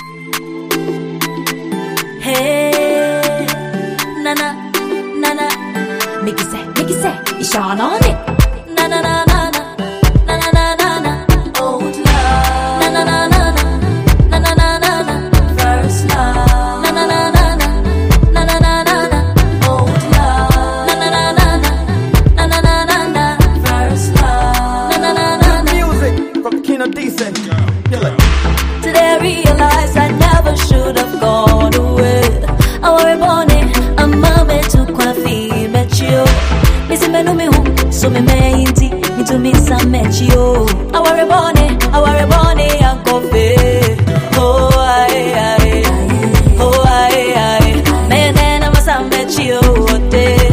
Hey, nana, nana, make it say, it's on it. Na na na na na, na na na na na, old love. Na na na na na, na na na na na, first love. Na na na na na, na na na na na, old love. Na na na na na, na na na na na, first love. Na na na na na. Music from Kino Decent. Today I realize I never should have gone away. I worry about it, I'm a man to quite met you. Missing me no me home, so me mainti, me to miss I met you. I worry about it, I'm confused. Oh aye aye, oh aye aye. Man then I must have met you today.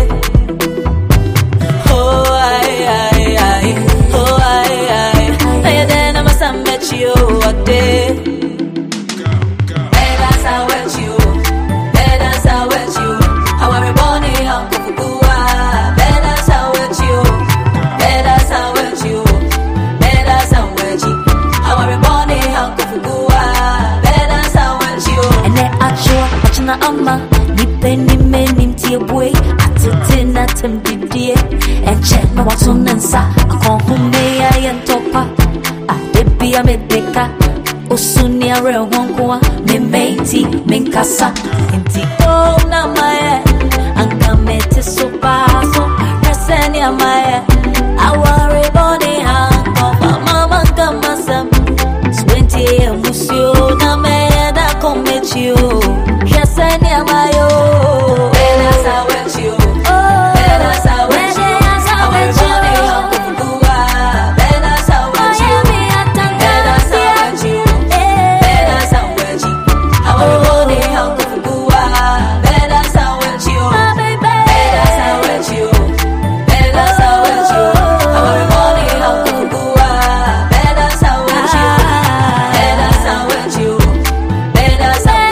Oh aye aye aye, oh aye aye. Man then I must have met you today. Ama depending menim tie boy atete na temdidie eche na watonensa akonhume ya yentopa adebia medeka osuni arehonkoa me menti menkasa enti oh na mae anka mete so paso reseni amae aware body hankofa mama kamasam 20 musio na me da komechi Send you my oh, better I with you. Oh, better I with you. I will run it up to Gua. Better I with you. Better I with you. Better I with you. I will run it up to Gua. Better I with you. Better I with you. Better I with you. I will run it up to Gua. Better I with you. Better I with you. Better I with you.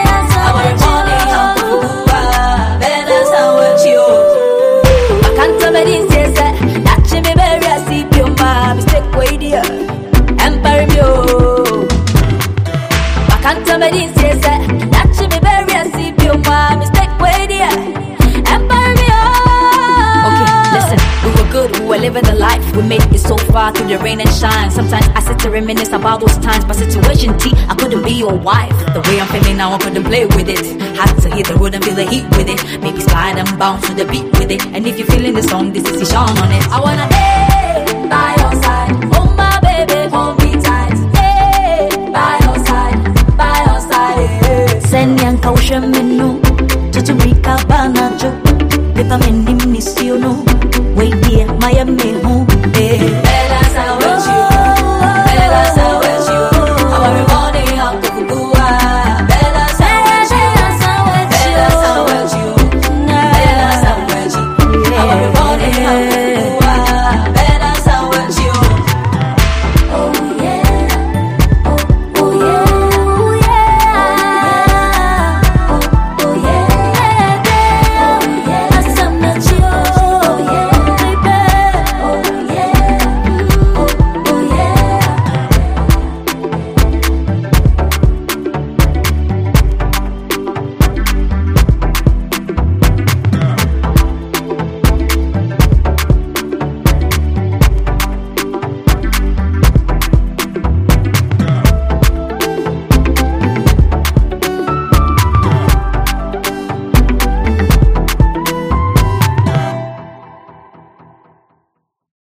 Living the life we made it so far through the rain and shine. Sometimes I sit to reminisce about those times, but situation T, I couldn't be your wife. The way I'm feeling now, I couldn't play with it. Had to hit the road and feel the heat with it. Maybe slide and bounce to the beat with it. And if you're feeling the song, this is Sean on it. I wanna day by your side, oh my baby, hold me tight. Hey, by your side, Send young caution menu to Rika Banajo, vitamin.